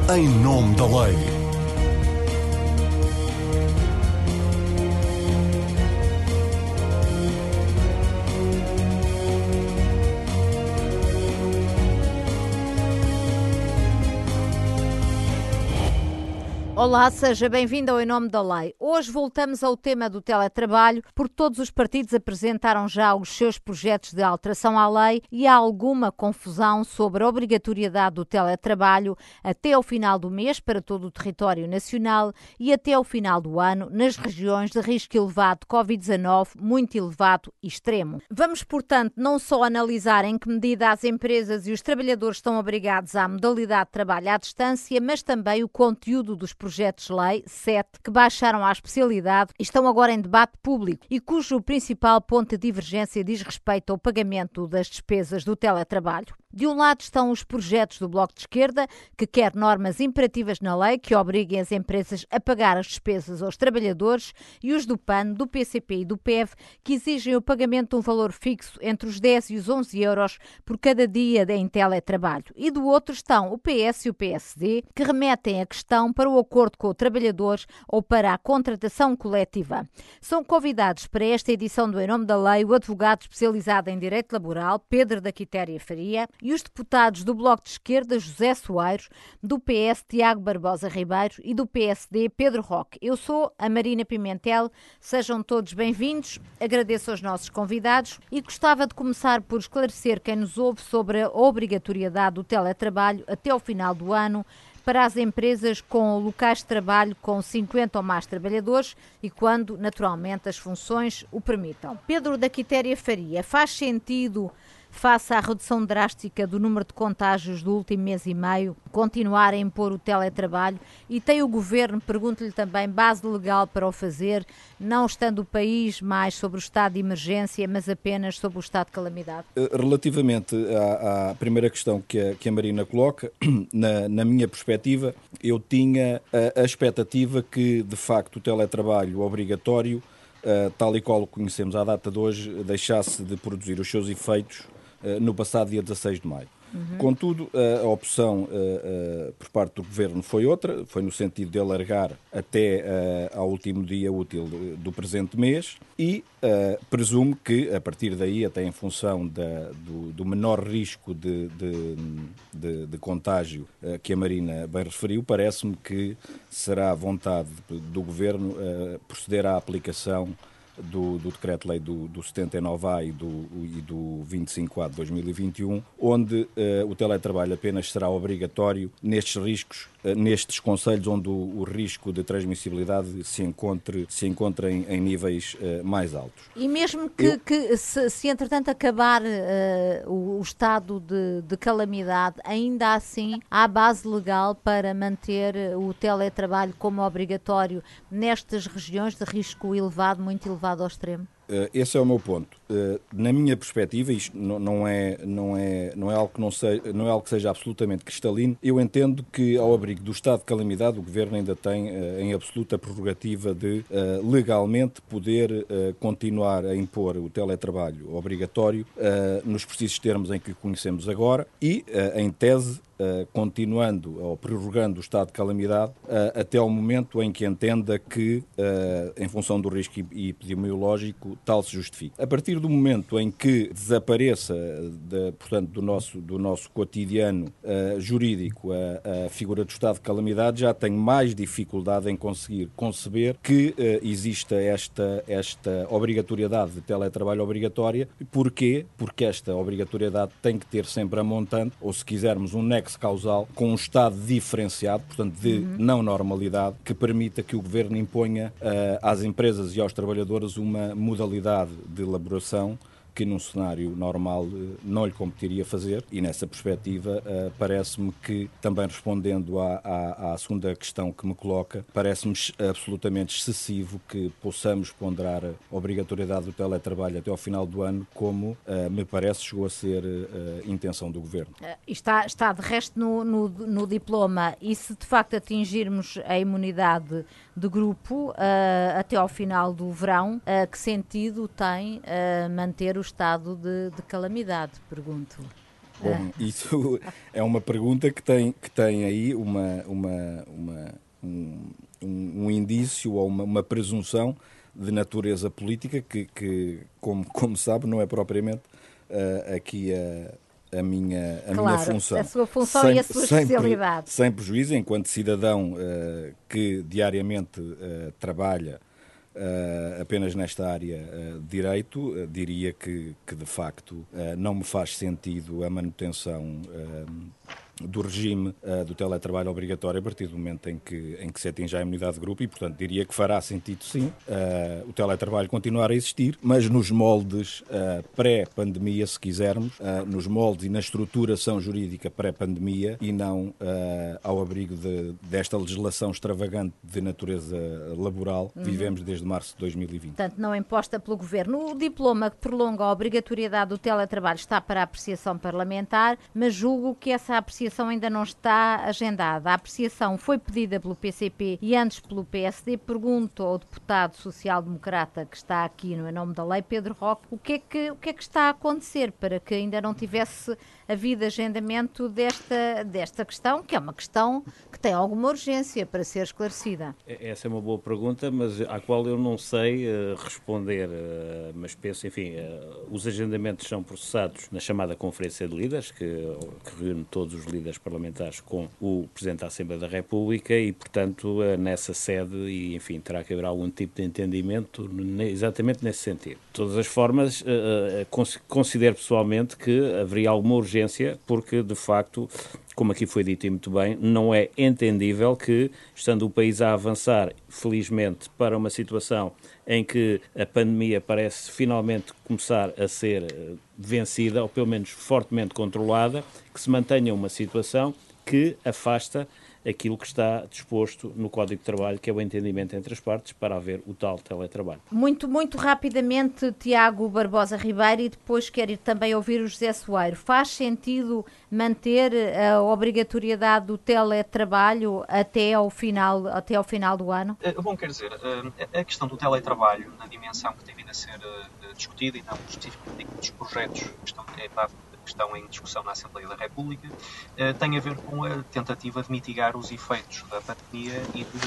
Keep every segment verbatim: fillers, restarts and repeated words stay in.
Em nome da lei. Olá, seja bem-vindo ao Em Nome da Lei. Hoje voltamos ao tema do teletrabalho, porque todos os partidos apresentaram já os seus projetos de alteração à lei e há alguma confusão sobre a obrigatoriedade do teletrabalho até ao final do mês para todo o território nacional e até ao final do ano nas regiões de risco elevado de covid dezanove, muito elevado e extremo. Vamos, portanto, não só analisar em que medida as empresas e os trabalhadores estão obrigados à modalidade de trabalho à distância, mas também o conteúdo dos projetos projetos de lei, sete, que baixaram à especialidade e estão agora em debate público e cujo principal ponto de divergência diz respeito ao pagamento das despesas do teletrabalho. De um lado estão os projetos do Bloco de Esquerda, que quer normas imperativas na lei que obriguem as empresas a pagar as despesas aos trabalhadores, e os do P A N, do P C P e do P E V, que exigem o pagamento de um valor fixo entre os dez e os onze euros por cada dia em teletrabalho. E do outro estão o P S e o P S D, que remetem a questão para o acordo com os trabalhadores ou para a contratação coletiva. São convidados para esta edição do Em Nome da Lei o advogado especializado em Direito Laboral, Pedro da Quitéria Faria, e os deputados do Bloco de Esquerda, José Soares, do P S, Tiago Barbosa Ribeiro, e do P S D, Pedro Roque. Eu sou a Marina Pimentel, sejam todos bem-vindos, agradeço aos nossos convidados e gostava de começar por esclarecer quem nos ouve sobre a obrigatoriedade do teletrabalho até ao final do ano para as empresas com locais de trabalho com cinquenta ou mais trabalhadores e quando, naturalmente, as funções o permitam. Pedro da Quitéria Faria, faz sentido, face à redução drástica do número de contágios do último mês e meio, continuar a impor o teletrabalho? E tem o Governo, pergunto-lhe também, base legal para o fazer, não estando o país mais sobre o estado de emergência, mas apenas sobre o estado de calamidade? Relativamente à, à primeira questão que a, que a Marina coloca, na, na minha perspectiva, eu tinha a, a expectativa que, de facto, o teletrabalho obrigatório, uh, tal e qual o conhecemos à data de hoje, deixasse de produzir os seus efeitos no passado dia dezasseis de maio. Uhum. Contudo, a opção uh, uh, por parte do Governo foi outra, foi no sentido de alargar até uh, ao último dia útil do, do presente mês e uh, presumo que, a partir daí, até em função da, do, do menor risco de, de, de, de contágio uh, que a Marina bem referiu, parece-me que será a vontade do Governo uh, proceder à aplicação do, do Decreto-Lei do, do setenta e nove A e do, e do vinte e cinco A de dois mil e vinte e um, onde uh, o teletrabalho apenas será obrigatório nestes riscos, uh, nestes concelhos onde o, o risco de transmissibilidade se encontre, se encontre em, em níveis uh, mais altos. E mesmo que, Eu... que se, se entretanto acabar uh, o, o estado de, de calamidade, ainda assim há base legal para manter o teletrabalho como obrigatório nestas regiões de risco elevado, muito elevado ao extremo? Esse é o meu ponto. Na minha perspectiva, isto não é, não é, não é, algo, que não seja, não é algo que seja absolutamente cristalino. Eu entendo que, ao abrigo do estado de calamidade, o Governo ainda tem em absoluta prerrogativa de legalmente poder continuar a impor o teletrabalho obrigatório nos precisos termos em que o conhecemos agora e, em tese, Uh, continuando ou prorrogando o estado de calamidade uh, até ao momento em que entenda que, uh, em função do risco epidemiológico, tal se justifique. A partir do momento em que desapareça, de, portanto, do nosso, do nosso cotidiano uh, jurídico a, a figura do estado de calamidade, já tenho mais dificuldade em conseguir conceber que uh, exista esta, esta obrigatoriedade de teletrabalho obrigatória. Porquê? Porque esta obrigatoriedade tem que ter sempre a montante, ou se quisermos um nexo causal, com um estado diferenciado, portanto de uhum. não normalidade, que permita que o Governo imponha uh, às empresas e aos trabalhadores uma modalidade de elaboração que num cenário normal não lhe competiria fazer, e nessa perspectiva uh, parece-me que, também respondendo à, à, à segunda questão que me coloca, parece-me absolutamente excessivo que possamos ponderar a obrigatoriedade do teletrabalho até ao final do ano, como uh, me parece chegou a ser uh, intenção do Governo. Está, está de resto no, no, no diploma, e se de facto atingirmos a imunidade de grupo uh, até ao final do verão, uh, que sentido tem uh, manter o estado de, de calamidade, pergunto? Bom, isso é uma pergunta que tem, que tem aí uma, uma, uma, um, um indício ou uma, uma presunção de natureza política que, que como, como sabe, não é propriamente uh, aqui a, a, minha, a claro, minha função. A sua função sem, e a sua sem, especialidade. Sem prejuízo, enquanto cidadão uh, que diariamente uh, trabalha Uh, apenas nesta área uh, de direito, uh, diria que, que de facto uh, não me faz sentido a manutenção uh, do regime uh, do teletrabalho obrigatório a partir do momento em que, em que se atinge a imunidade de grupo e, portanto, diria que fará sentido sim uh, o teletrabalho continuar a existir, mas nos moldes uh, pré-pandemia, se quisermos, uh, nos moldes e na estruturação jurídica pré-pandemia e não uh, ao abrigo de, desta legislação extravagante de natureza laboral que uhum. vivemos desde março de dois mil e vinte. Portanto, não imposta pelo Governo. O diploma que prolonga a obrigatoriedade do teletrabalho está para a apreciação parlamentar, mas julgo que essa apreciação ainda não está agendada. A apreciação foi pedida pelo P C P e antes pelo P S D. Pergunto ao deputado social-democrata que está aqui no Em Nome da Lei, Pedro Roque, o que é que, o que é que está a acontecer para que ainda não tivesse havido agendamento desta, desta questão, que é uma questão que tem alguma urgência para ser esclarecida? Essa é uma boa pergunta, mas à qual eu não sei uh, responder, uh, mas penso, enfim, uh, os agendamentos são processados na chamada Conferência de Líderes, que, que reúne todos os líderes parlamentares com o Presidente da Assembleia da República e, portanto, uh, nessa sede, e, enfim, terá que haver algum tipo de entendimento ne, exatamente nesse sentido. De todas as formas, uh, uh, considero pessoalmente que haveria alguma urgência porque, de facto, como aqui foi dito e muito bem, não é entendível que, estando o país a avançar, felizmente, para uma situação em que a pandemia parece finalmente começar a ser vencida, ou pelo menos fortemente controlada, que se mantenha uma situação que afasta aquilo que está disposto no Código de Trabalho, que é o entendimento entre as partes para haver o tal teletrabalho. Muito, muito rapidamente, Tiago Barbosa Ribeiro, e depois quero ir também ouvir o José Soeiro. Faz sentido manter a obrigatoriedade do teletrabalho até ao final, até ao final do ano? Bom, quer dizer, a questão do teletrabalho, na dimensão que tem vindo a ser discutida e não especificamente dos projetos que estão que estão em discussão na Assembleia da República, eh, tem a ver com a tentativa de mitigar os efeitos da pandemia e de,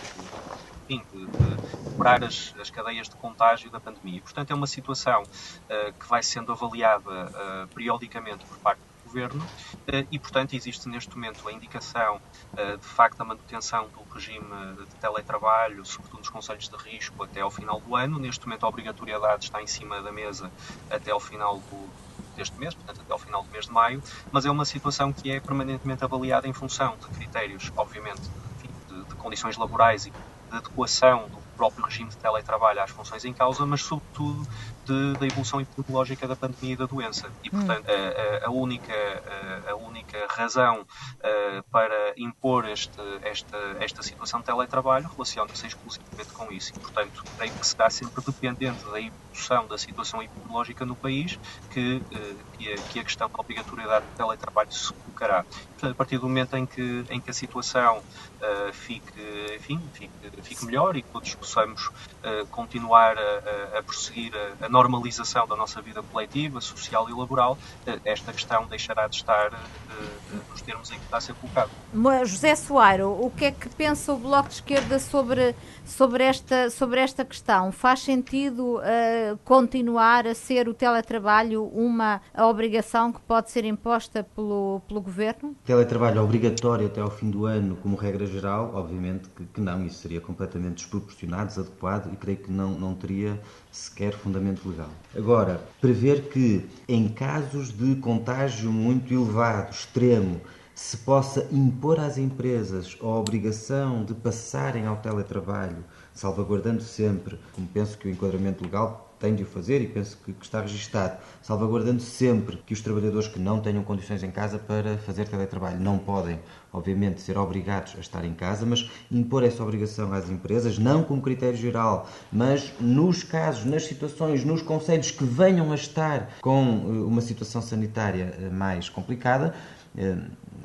enfim, de, de quebrar as, as cadeias de contágio da pandemia. Portanto, é uma situação eh, que vai sendo avaliada eh, periodicamente por parte do Governo eh, e, portanto, existe neste momento a indicação eh, de facto da manutenção do regime de teletrabalho, sobretudo nos conselhos de risco, até ao final do ano. Neste momento, a obrigatoriedade está em cima da mesa até ao final do deste mês, portanto até ao final do mês de maio, mas é uma situação que é permanentemente avaliada em função de critérios, obviamente, enfim, de, de condições laborais e de adequação do próprio regime de teletrabalho às funções em causa, mas sobretudo de, da evolução epidemiológica da pandemia e da doença. E, portanto, a, a, única, a, a única razão a, para impor este, esta, esta situação de teletrabalho relaciona-se exclusivamente com isso. E, portanto, creio que será sempre dependente da evolução da situação epidemiológica no país que, que, a, que a questão da obrigatoriedade de teletrabalho se colocará. Portanto, a partir do momento em que, em que a situação uh, fique, enfim, fique, fique melhor e que todos possamos uh, continuar a, a prosseguir a, a normalização da nossa vida coletiva, social e laboral, uh, esta questão deixará de estar uh, nos termos em que está a ser colocado. José Soeiro, o que é que pensa o Bloco de Esquerda sobre, sobre, esta, sobre esta questão? Faz sentido uh, continuar a ser o teletrabalho uma obrigação que pode ser imposta pelo, pelo Governo? Teletrabalho obrigatório até ao fim do ano, como regra geral, obviamente que, que não, isso seria completamente desproporcionado, desadequado e creio que não, não teria sequer fundamento legal. Agora, prever que em casos de contágio muito elevado, extremo, se possa impor às empresas a obrigação de passarem ao teletrabalho, salvaguardando sempre, como penso que o enquadramento legal tem de o fazer e penso que, que está registado, salvaguardando sempre que os trabalhadores que não tenham condições em casa para fazer teletrabalho não podem, obviamente, ser obrigados a estar em casa, mas impor essa obrigação às empresas, não como critério geral, mas nos casos, nas situações, nos concelhos que venham a estar com uma situação sanitária mais complicada,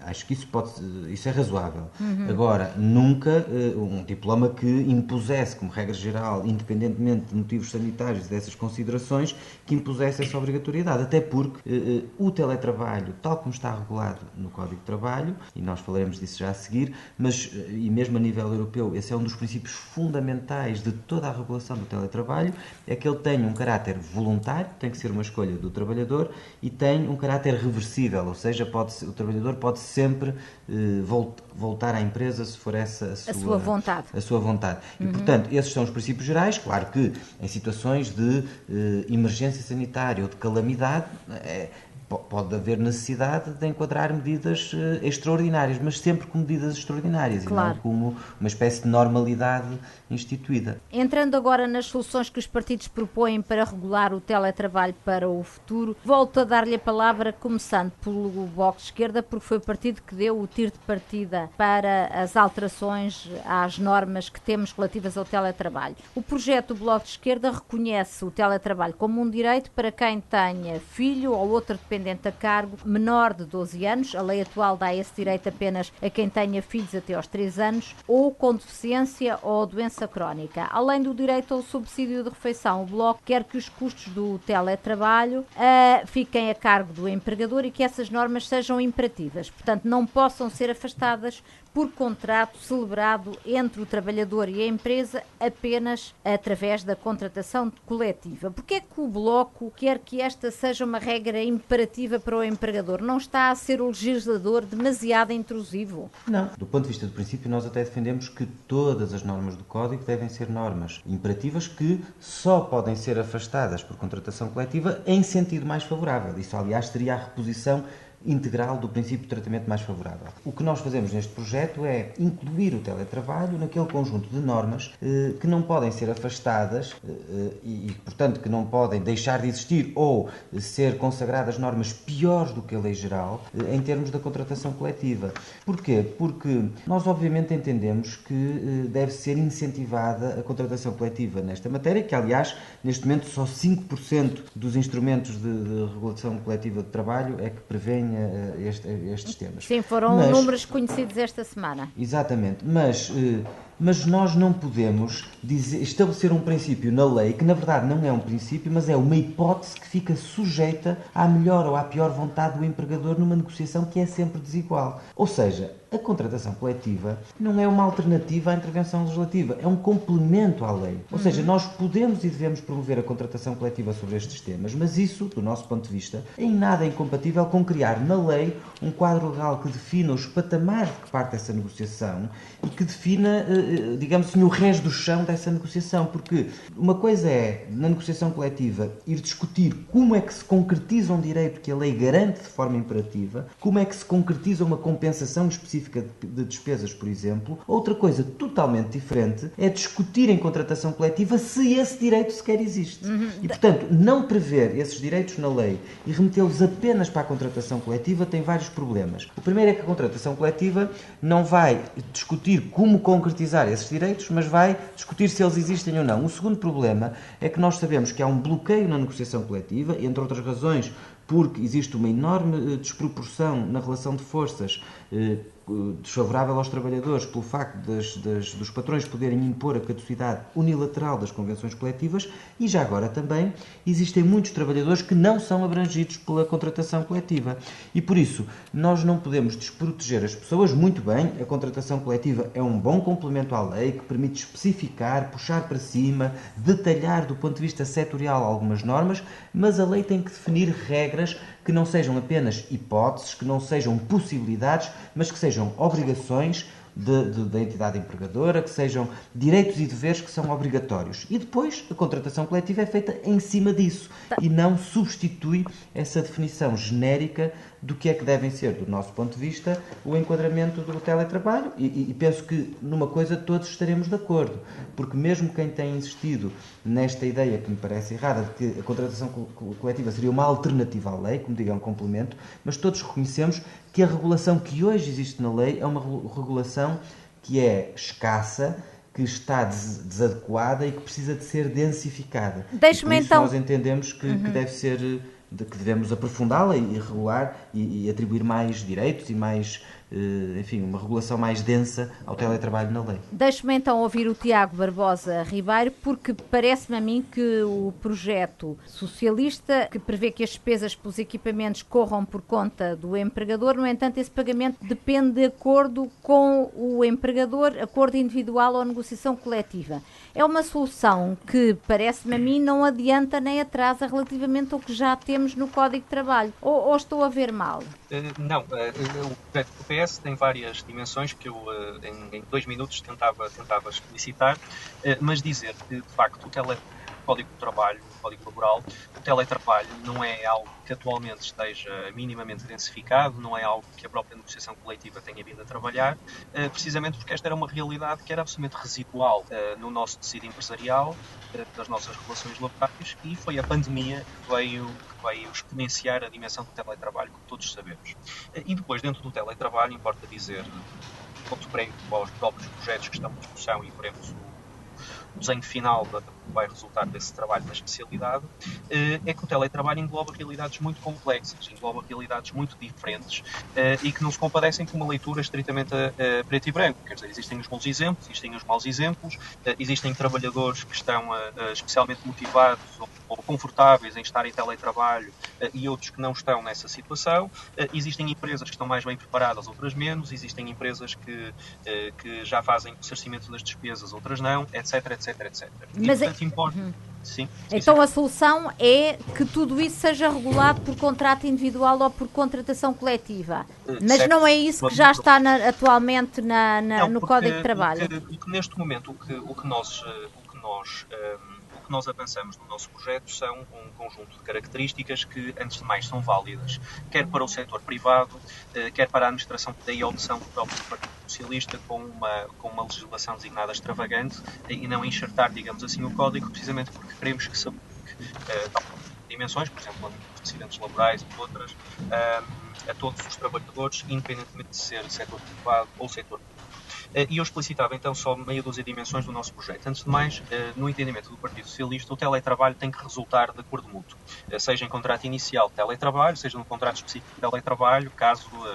Acho que isso, pode, isso é razoável. Uhum. Agora, nunca uh, um diploma que impusesse, como regra geral, independentemente de motivos sanitários e dessas considerações, que impusesse essa obrigatoriedade. Até porque uh, o teletrabalho, tal como está regulado no Código de Trabalho, e nós falaremos disso já a seguir, mas, uh, e mesmo a nível europeu, esse é um dos princípios fundamentais de toda a regulação do teletrabalho, é que ele tem um caráter voluntário, tem que ser uma escolha do trabalhador, e tem um caráter reversível, ou seja, pode, o trabalhador pode sempre uh, volt, voltar à empresa se for essa a sua, a sua vontade. A sua vontade. Uhum. E, portanto, esses são os princípios gerais. Claro que em situações de uh, emergência sanitária ou de calamidade, é, pode haver necessidade de enquadrar medidas uh, extraordinárias, mas sempre com medidas extraordinárias, claro, e não como uma espécie de normalidade instituída. Entrando agora nas soluções que os partidos propõem para regular o teletrabalho para o futuro, volto a dar-lhe a palavra, começando pelo Bloco de Esquerda, porque foi o partido que deu o tiro de partida para as alterações às normas que temos relativas ao teletrabalho. O projeto do Bloco de Esquerda reconhece o teletrabalho como um direito para quem tenha filho ou outro dependente a cargo menor de doze anos, a lei atual dá esse direito apenas a quem tenha filhos até aos três anos, ou com deficiência ou doença crónica. Além do direito ao subsídio de refeição, o Bloco quer que os custos do teletrabalho uh, fiquem a cargo do empregador e que essas normas sejam imperativas, portanto não possam ser afastadas por contrato celebrado entre o trabalhador e a empresa apenas através da contratação coletiva. Porquê é que o Bloco quer que esta seja uma regra imperativa para o empregador? Não está a ser o legislador demasiado intrusivo? Não. Do ponto de vista do princípio, nós até defendemos que todas as normas do Código devem ser normas imperativas que só podem ser afastadas por contratação coletiva em sentido mais favorável. Isso, aliás, seria a reposição integral do princípio de tratamento mais favorável. O que nós fazemos neste projeto é incluir o teletrabalho naquele conjunto de normas eh, que não podem ser afastadas eh, e, e, portanto, que não podem deixar de existir ou ser consagradas normas piores do que a lei geral eh, em termos da contratação coletiva. Porquê? Porque nós, obviamente, entendemos que eh, deve ser incentivada a contratação coletiva nesta matéria, que, aliás, neste momento só cinco por cento dos instrumentos de, de regulação coletiva de trabalho é que prevêem Este, estes temas. Sim, foram mas, números conhecidos esta semana. Exatamente, mas, mas nós não podemos dizer, estabelecer um princípio na lei que na verdade não é um princípio, mas é uma hipótese que fica sujeita à melhor ou à pior vontade do empregador numa negociação que é sempre desigual. Ou seja, a contratação coletiva não é uma alternativa à intervenção legislativa, é um complemento à lei. Ou seja, nós podemos e devemos promover a contratação coletiva sobre estes temas, mas isso, do nosso ponto de vista, em nada é incompatível com criar na lei um quadro legal que defina os patamares de que parte essa negociação e que defina, digamos assim, o resto do chão dessa negociação. Porque uma coisa é, na negociação coletiva, ir discutir como é que se concretiza um direito que a lei garante de forma imperativa, como é que se concretiza uma compensação específica de despesas, por exemplo. Outra coisa totalmente diferente é discutir em contratação coletiva se esse direito sequer existe. Uhum. E, portanto, não prever esses direitos na lei e remetê-los apenas para a contratação coletiva tem vários problemas. O primeiro é que a contratação coletiva não vai discutir como concretizar esses direitos, mas vai discutir se eles existem ou não. O segundo problema é que nós sabemos que há um bloqueio na negociação coletiva, entre outras razões, porque existe uma enorme desproporção na relação de forças eh, desfavorável aos trabalhadores pelo facto das, das, dos patrões poderem impor a caducidade unilateral das convenções coletivas e já agora também existem muitos trabalhadores que não são abrangidos pela contratação coletiva e por isso nós não podemos desproteger as pessoas. Muito bem, a contratação coletiva é um bom complemento à lei que permite especificar, puxar para cima, detalhar do ponto de vista setorial algumas normas, mas a lei tem que definir regras que não sejam apenas hipóteses, que não sejam possibilidades, mas que sejam obrigações de, de, da entidade empregadora, que sejam direitos e deveres que são obrigatórios. E depois a contratação coletiva é feita em cima disso e não substitui essa definição genérica do que é que devem ser, do nosso ponto de vista, o enquadramento do teletrabalho. E, e penso que numa coisa todos estaremos de acordo, porque mesmo quem tem insistido nesta ideia que me parece errada, de que a contratação coletiva seria uma alternativa à lei, como digo, é um complemento, mas todos reconhecemos que a regulação que hoje existe na lei é uma regulação que é escassa, que está des- desadequada e que precisa de ser densificada. Deixe-me por isso então... nós entendemos que, uhum. que deve ser de que devemos aprofundá-la e regular e, e atribuir mais direitos e mais, enfim, uma regulação mais densa ao teletrabalho na lei. Deixe-me então ouvir o Tiago Barbosa Ribeiro, porque parece-me a mim que o projeto socialista, que prevê que as despesas pelos equipamentos corram por conta do empregador, no entanto, esse pagamento depende de acordo com o empregador, acordo individual ou negociação coletiva. É uma solução que, parece-me a mim, não adianta nem atrasa relativamente ao que já temos no Código de Trabalho. Ou, ou estou a ver mal? Uh, não, uh, o projeto do P S tem várias dimensões que eu, uh, em, em dois minutos, tentava, tentava explicitar, uh, mas dizer que, de facto, o tele... Código do Trabalho, o Código Laboral, o teletrabalho não é algo que atualmente esteja minimamente densificado, não é algo que a própria negociação coletiva tenha vindo a trabalhar, precisamente porque esta era uma realidade que era absolutamente residual no nosso tecido empresarial, das nossas relações laborais, e foi a pandemia que veio, que veio exponenciar a dimensão do teletrabalho, como todos sabemos. E depois, dentro do teletrabalho, importa dizer, ponto prévio aos próprios projetos que estão em discussão e veremos o desenho final que vai resultar desse trabalho na especialidade, é que o teletrabalho engloba realidades muito complexas, engloba realidades muito diferentes e que não se compadecem com uma leitura estritamente a preto e branco. Quer dizer, existem os bons exemplos, existem os maus exemplos, existem trabalhadores que estão especialmente motivados ou confortáveis em estar em teletrabalho e outros que não estão nessa situação. Existem empresas que estão mais bem preparadas, outras menos. Existem empresas que, que já fazem o ressarcimento das despesas, outras não, etc, etc, etcétera. Mas e, portanto, é... importa... Uhum. Sim, sim, então sim. A solução é que tudo isso seja regulado por contrato individual ou por contratação coletiva. Mas certo. Não é isso que já está na, atualmente na, na, não, no Código de Trabalho. O que, o que neste momento o que, o que nós, o que nós um, o que nós avançamos no nosso projeto são um conjunto de características que, antes de mais, são válidas, quer para o setor privado, quer para a administração, daí a opção do próprio Partido Socialista com uma, com uma legislação designada extravagante e não enxertar, digamos assim, o código, precisamente porque queremos que se aplique uh, dimensões, por exemplo, acidentes laborais e outras, uh, a todos os trabalhadores, independentemente de ser setor privado ou setor público. E eu explicitava então só meia dúzia de dimensões do nosso projeto. Antes de mais, no entendimento do Partido Socialista, o teletrabalho tem que resultar de acordo mútuo, seja em contrato inicial de teletrabalho, seja num contrato específico de teletrabalho, caso uh,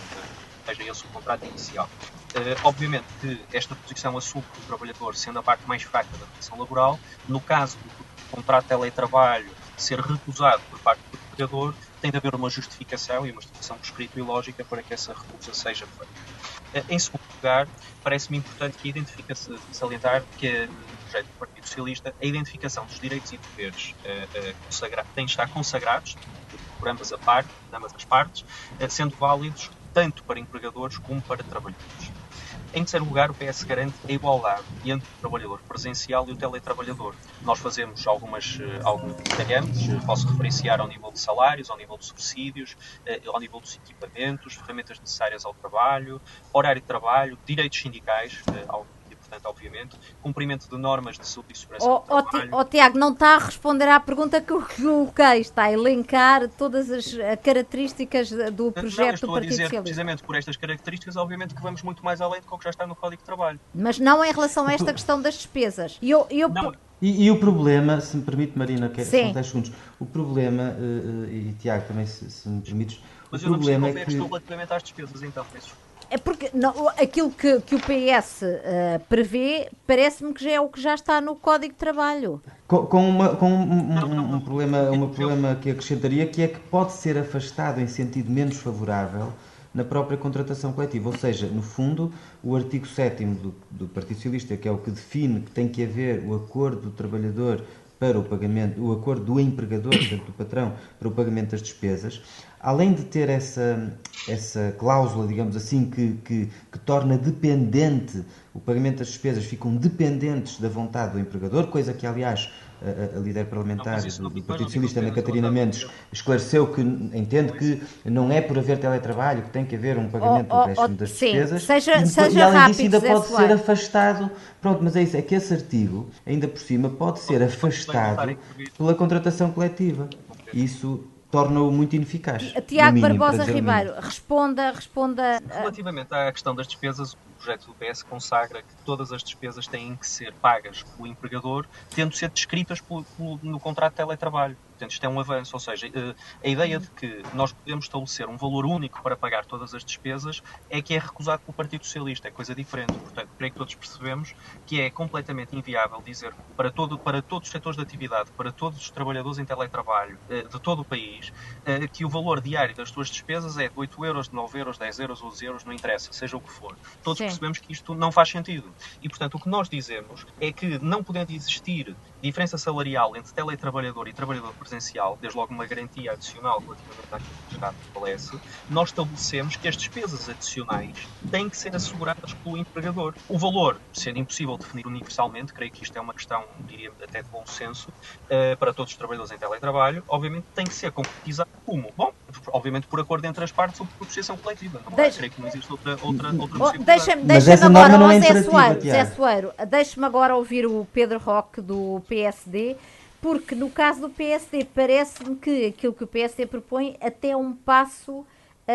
uh, seja esse o contrato inicial. Uh, obviamente que esta posição assume que o trabalhador, sendo a parte mais fraca da relação laboral, no caso do contrato de teletrabalho ser recusado por parte do trabalhador, tem de haver uma justificação e uma justificação por escrito e lógica para que essa recusa seja feita. Em segundo lugar, parece-me importante que identifique-se, salientar que no projeto do Partido Socialista a identificação dos direitos e deveres uh, uh, consagra- têm de estar consagrados por ambas, a parte, ambas as partes, uh, sendo válidos tanto para empregadores como para trabalhadores. Em terceiro lugar, o P S garante a igualdade entre o trabalhador presencial e o teletrabalhador. Nós fazemos algumas, alguns detalhamentos, posso referenciar ao nível de salários, ao nível de subsídios, ao nível dos equipamentos, ferramentas necessárias ao trabalho, horário de trabalho, direitos sindicais, algo importante, obviamente, cumprimento de normas de saúde e segurança oh, do trabalho. Oh, oh, Tiago, não está a responder à pergunta que eu coloquei, está a elencar todas as características do projeto não, do Partido Socialista. Estou a dizer, precisamente por estas características, obviamente que vamos muito mais além do que já está no Código de Trabalho. Mas não em relação a esta questão das despesas. E eu, eu... Não. E, e o problema, se me permite, Marina, que Sim. são dez segundos, o problema, uh, e Tiago também, se, se me permites, Mas o eu problema não percebi é a que... questão relativamente às despesas, então, peço. É porque não, aquilo que, que o P S uh, prevê parece-me que já é o que já está no Código de Trabalho. Com, com, uma, com um, um, um, problema, um problema que acrescentaria, que é que pode ser afastado em sentido menos favorável na própria contratação coletiva. Ou seja, no fundo, o artigo sétimo do, do Partido Socialista, que é o que define que tem que haver o acordo do trabalhador para o pagamento, o acordo do empregador, portanto do patrão, para o pagamento das despesas, além de ter essa, essa cláusula, digamos assim, que, que, que torna dependente o pagamento das despesas, ficam dependentes da vontade do empregador, coisa que, aliás, a, a líder parlamentar não, do Partido Socialista, Ana Catarina Mendes, esclareceu que entende que não é por haver teletrabalho que tem que haver um pagamento oh, do décimo oh, das sim. despesas. Seja, e, seja e além rápido, disso ainda Zé pode Soares. ser afastado. Pronto, mas é isso, é que esse artigo, ainda por cima, pode ser afastado pela contratação coletiva. Isso torna-o muito ineficaz. Tiago mínimo, Barbosa Ribeiro, responda, responda... Relativamente à questão das despesas, projeto do P S consagra que todas as despesas têm que ser pagas pelo empregador, tendo de ser descritas pelo, pelo, no contrato de teletrabalho. Portanto, isto é um avanço, ou seja, a ideia de que nós podemos estabelecer um valor único para pagar todas as despesas é que é recusado pelo Partido Socialista, é coisa diferente. Portanto, creio que todos percebemos que é completamente inviável dizer para, todo, para todos os setores de atividade, para todos os trabalhadores em teletrabalho de todo o país, que o valor diário das suas despesas é de oito euros, de nove euros, dez euros, onze euros, não interessa, seja o que for. Todos Sim. percebemos que isto não faz sentido. E, portanto, o que nós dizemos é que não podendo existir diferença salarial entre teletrabalhador e trabalhador presencial, desde logo uma garantia adicional relativamente àquilo que o Estado estabelece, nós estabelecemos que as despesas adicionais têm que ser asseguradas pelo empregador. O valor, sendo impossível definir universalmente, creio que isto é uma questão, diria até de bom senso, uh, para todos os trabalhadores em teletrabalho, obviamente tem que ser concretizado como? Bom, obviamente por acordo entre as partes ou por negociação coletiva. Não Deixa... creio que não existe outra, outra, outra possibilidade. Deixa-me deixa agora, oh, Zé Soeiro, Zé Soeiro, deixe-me agora ouvir o Pedro Roque do P S D, porque no caso do P S D parece-me que aquilo que o P S D propõe até um passo uh,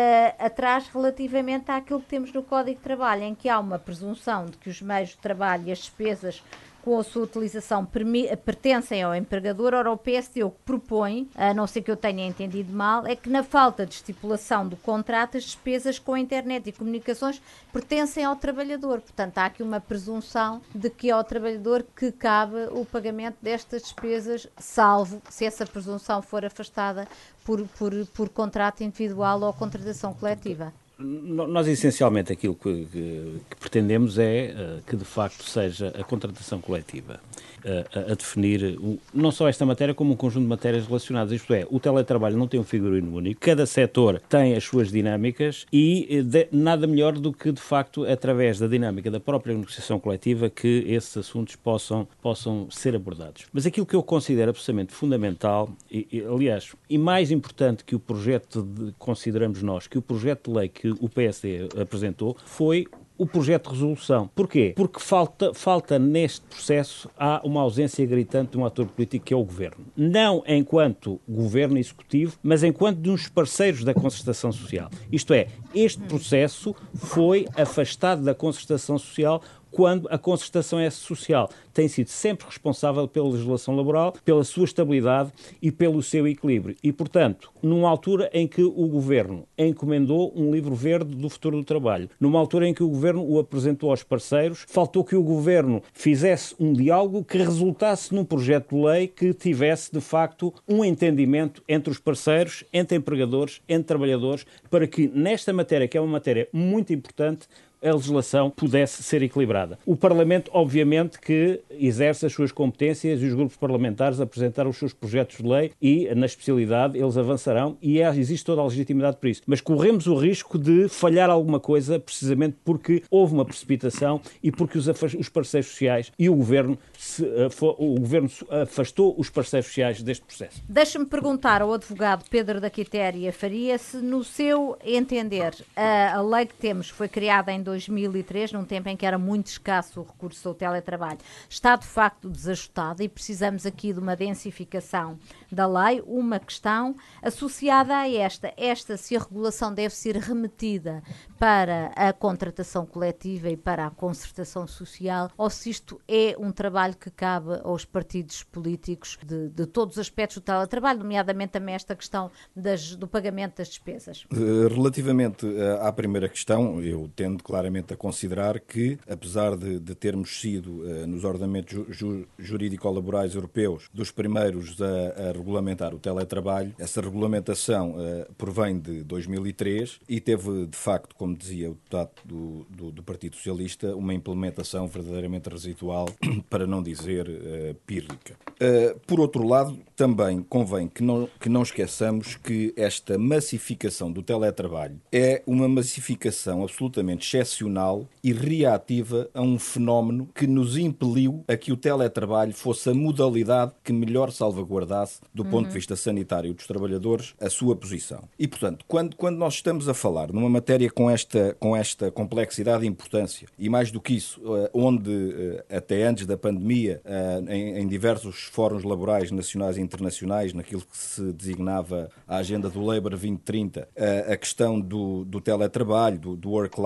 atrás relativamente àquilo que temos no Código de Trabalho, em que há uma presunção de que os meios de trabalho e as despesas com a sua utilização pertencem ao empregador. Ora, o P S D o que propõe, a não ser que eu tenha entendido mal, é que na falta de estipulação do contrato, as despesas com a internet e comunicações pertencem ao trabalhador. Portanto, há aqui uma presunção de que é ao trabalhador que cabe o pagamento destas despesas, salvo se essa presunção for afastada por, por, por contrato individual ou contratação coletiva. Nós, essencialmente, aquilo que, que, que pretendemos é uh, que, de facto, seja a contratação coletiva uh, a, a definir um, não só esta matéria, como um conjunto de matérias relacionadas. Isto é, o teletrabalho não tem um figurino único, cada setor tem as suas dinâmicas e de, nada melhor do que, de facto, através da dinâmica da própria negociação coletiva, que esses assuntos possam, possam ser abordados. Mas aquilo que eu considero absolutamente fundamental, e, e, aliás, e mais importante que o projeto de, consideramos nós, que o projeto de lei que o P S D apresentou, foi o projeto de resolução. Porquê? Porque falta, falta neste processo, há uma ausência gritante de um ator político que é o Governo. Não enquanto Governo Executivo, mas enquanto de uns parceiros da concertação social. Isto é, este processo foi afastado da concertação social quando a concertação social tem sido sempre responsável pela legislação laboral, pela sua estabilidade e pelo seu equilíbrio. E, portanto, numa altura em que o Governo encomendou um livro verde do futuro do trabalho, numa altura em que o Governo o apresentou aos parceiros, faltou que o Governo fizesse um diálogo que resultasse num projeto de lei que tivesse, de facto, um entendimento entre os parceiros, entre empregadores, entre trabalhadores, para que nesta matéria, que é uma matéria muito importante, a legislação pudesse ser equilibrada. O Parlamento, obviamente, que exerce as suas competências e os grupos parlamentares apresentaram os seus projetos de lei e, na especialidade, eles avançarão e é, existe toda a legitimidade para isso. Mas corremos o risco de falhar alguma coisa precisamente porque houve uma precipitação e porque os, os parceiros sociais e o Governo, se, uh, for, o Governo afastou os parceiros sociais deste processo. Deixa-me perguntar ao advogado Pedro da Quitéria Faria se, no seu entender, a, a lei que temos foi criada em dois mil e três, num tempo em que era muito escasso o recurso ao teletrabalho, está de facto desajustada e precisamos aqui de uma densificação da lei. Uma questão associada a esta, esta se a regulação deve ser remetida para a contratação coletiva e para a concertação social, ou se isto é um trabalho que cabe aos partidos políticos de, de todos os aspectos do teletrabalho, nomeadamente também esta questão das, do pagamento das despesas. Relativamente à primeira questão, eu tendo claramente a considerar que, apesar de, de termos sido, uh, nos ordenamentos ju, jurídico-laborais europeus, dos primeiros a, a regulamentar o teletrabalho, essa regulamentação uh, provém de dois mil e três e teve, de facto, como dizia o deputado do, do, do Partido Socialista, uma implementação verdadeiramente residual, para não dizer uh, pírrica. Uh, por outro lado, também convém que não, que não esqueçamos que esta massificação do teletrabalho é uma massificação absolutamente excepcional e reativa a um fenómeno que nos impeliu a que o teletrabalho fosse a modalidade que melhor salvaguardasse, do ponto uhum. de vista sanitário dos trabalhadores, a sua posição. E, portanto, quando, quando nós estamos a falar numa matéria com esta, com esta complexidade e importância, e mais do que isso, onde até antes da pandemia, em, em diversos fóruns laborais nacionais e internacionais, naquilo que se designava a agenda do Labour vinte trinta, a questão do, do teletrabalho, do, do work-life balance,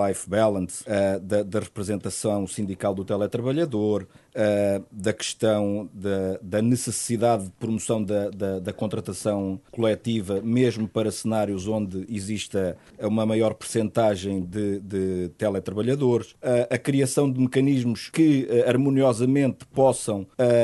balance uh, da, da representação sindical do teletrabalhador, uh, da questão da, da necessidade de promoção da, da, da contratação coletiva, mesmo para cenários onde exista uma maior percentagem de, de teletrabalhadores, uh, a criação de mecanismos que uh, harmoniosamente possam uh,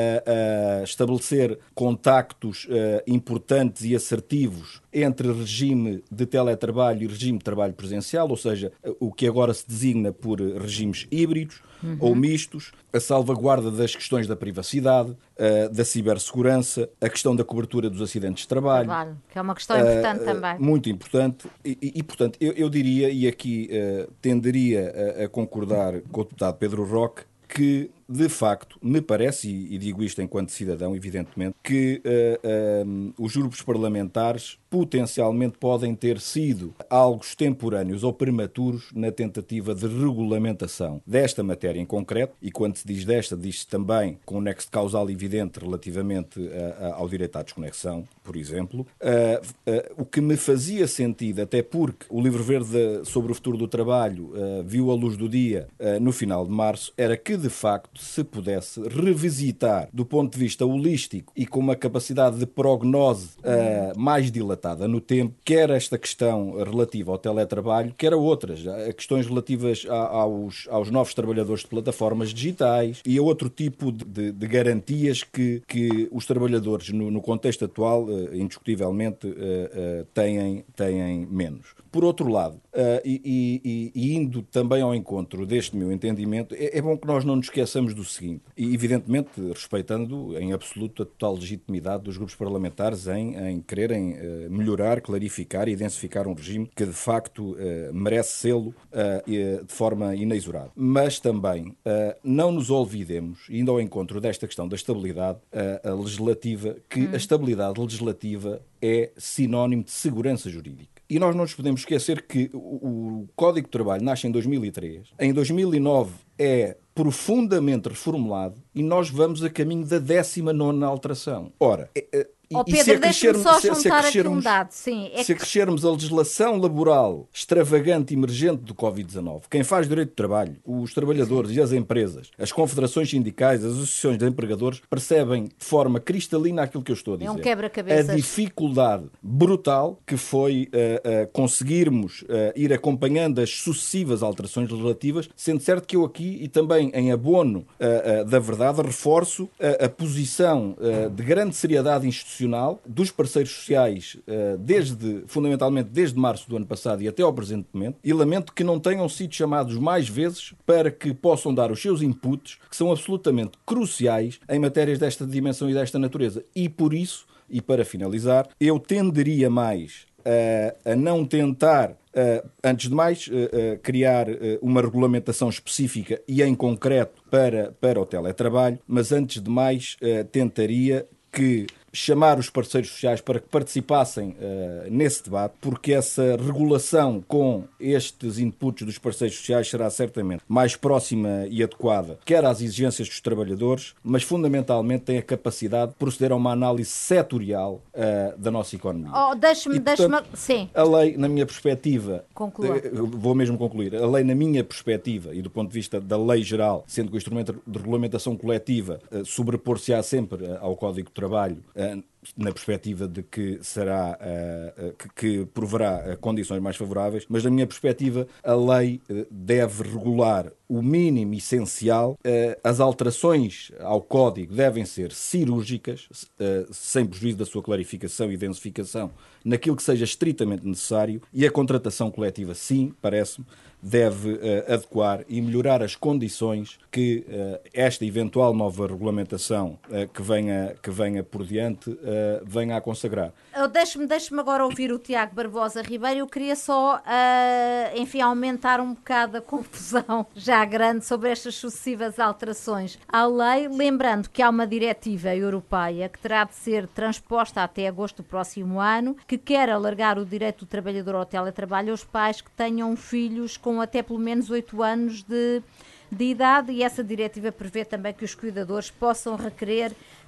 uh, estabelecer contactos uh, importantes e assertivos entre regime de teletrabalho e regime de trabalho presencial, ou seja, o que agora se designa por regimes híbridos uhum. ou mistos, a salvaguarda das questões da privacidade, uh, da cibersegurança, a questão da cobertura dos acidentes de trabalho. Trabalho, que é uma questão importante uh, também. Muito importante. E, e, e portanto, eu, eu diria, e aqui uh, tenderia a, a concordar com o deputado Pedro Roque, que, de facto, me parece, e, e digo isto enquanto cidadão, evidentemente, que uh, uh, os grupos parlamentares potencialmente podem ter sido algo extemporâneos ou prematuros na tentativa de regulamentação desta matéria em concreto, e quando se diz desta, diz-se também com um nexo causal evidente relativamente a, a, ao direito à desconexão, por exemplo, uh, uh, o que me fazia sentido, até porque o Livro Verde sobre o Futuro do Trabalho uh, viu a luz do dia uh, no final de março, era que, de facto, se pudesse revisitar do ponto de vista holístico e com uma capacidade de prognose uh, mais dilatada no tempo, quer esta questão relativa ao teletrabalho, quer a outras, questões relativas a, aos, aos novos trabalhadores de plataformas digitais e a outro tipo de, de garantias que, que os trabalhadores, no, no contexto atual, uh, indiscutivelmente, uh, uh, têm, têm menos. Por outro lado, uh, e, e, e indo também ao encontro deste meu entendimento, é, é bom que nós não nos esqueçamos do seguinte, e evidentemente respeitando em absoluto a total legitimidade dos grupos parlamentares em, em quererem uh, melhorar, clarificar e densificar um regime que de facto uh, merece sê-lo uh, de forma inexorável. Mas também uh, não nos olvidemos, indo ao encontro desta questão da estabilidade uh, legislativa, que hum. a estabilidade legislativa é sinónimo de segurança jurídica. E nós não nos podemos esquecer que o, o Código de Trabalho nasce em dois mil e três, em dois mil e nove é profundamente reformulado e nós vamos a caminho da décima nona alteração. Ora, é, Oh, Pedro, deixa-me só juntar aqui um dado. Sim, é se acrescermos que... a legislação laboral extravagante e emergente do covid dezanove, quem faz direito de trabalho, os trabalhadores Sim. e as empresas, as confederações sindicais, as associações de empregadores, percebem de forma cristalina aquilo que eu estou a dizer. É um quebra-cabeças. A dificuldade brutal que foi uh, uh, conseguirmos uh, ir acompanhando as sucessivas alterações legislativas, sendo certo que eu aqui, e também em abono uh, uh, da verdade, reforço uh, a posição uh, de grande seriedade institucional dos parceiros sociais, desde, fundamentalmente desde março do ano passado e até ao presente momento, e lamento que não tenham sido chamados mais vezes para que possam dar os seus inputs, que são absolutamente cruciais em matérias desta dimensão e desta natureza. E por isso, e para finalizar, eu tenderia mais a, a não tentar, Uh, antes de mais, uh, uh, criar uh, uma regulamentação específica e em concreto para, para o teletrabalho, mas antes de mais uh, tentaria que chamar os parceiros sociais para que participassem uh, nesse debate, porque essa regulação com estes inputs dos parceiros sociais será certamente mais próxima e adequada, quer às exigências dos trabalhadores, mas fundamentalmente tem a capacidade de proceder a uma análise setorial uh, da nossa economia. Oh, deixe-me, deixe-me... Sim. A lei, na minha perspectiva, Conclua. Vou mesmo concluir, a lei, na minha perspectiva, e do ponto de vista da lei geral, sendo que o instrumento de regulamentação coletiva uh, sobrepor-se-á sempre uh, ao Código de Trabalho, uh, na perspectiva de que será uh, uh, que, que proverá uh, condições mais favoráveis, mas na minha perspectiva a lei uh, deve regular o mínimo essencial. Uh, as alterações ao Código devem ser cirúrgicas, uh, sem prejuízo da sua clarificação e densificação naquilo que seja estritamente necessário, e a contratação coletiva, sim, parece-me, deve uh, adequar e melhorar as condições que uh, esta eventual nova regulamentação uh, que, venha, que venha por diante uh, venha a consagrar. Deixe-me, deixe-me agora ouvir o Tiago Barbosa Ribeiro. Eu queria só, uh, enfim, aumentar um bocado a confusão já grande sobre estas sucessivas alterações à lei, lembrando que há uma diretiva europeia que terá de ser transposta até agosto do próximo ano, que quer alargar o direito do trabalhador ao teletrabalho aos pais que tenham filhos com até pelo menos oito anos de, de idade, e essa diretiva prevê também que os cuidadores possam requerer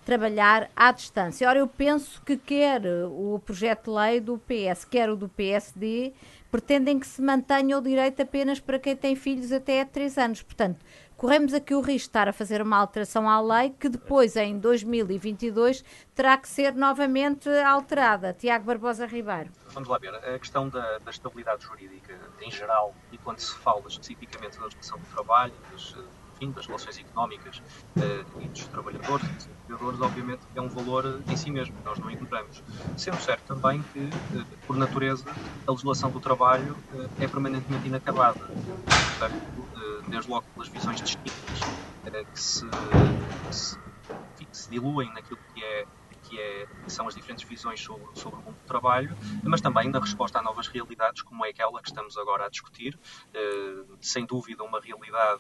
trabalhar à distância. Ora, eu penso que quer o projeto de lei do P S, quer o do P S D, pretendem que se mantenha o direito apenas para quem tem filhos até três anos. Portanto, corremos aqui o risco de estar a fazer uma alteração à lei que depois, em dois mil e vinte e dois, terá que ser novamente alterada. Tiago Barbosa Ribeiro. Vamos lá ver. A questão da, da estabilidade jurídica em geral, e quando se fala especificamente da legislação do trabalho, das, enfim, das relações económicas uh, e dos trabalhadores e dos empregadores, obviamente é um valor em si mesmo, que nós não encontramos. Sendo certo também que, uh, por natureza, a legislação do trabalho uh, é permanentemente inacabada. Portanto, uh, desde logo pelas visões distintas uh, que, se, que, se, que se diluem naquilo que é Que, é, que são as diferentes visões sobre, sobre o mundo do trabalho, mas também da resposta a novas realidades, como é aquela que estamos agora a discutir. Uh, sem dúvida, uma realidade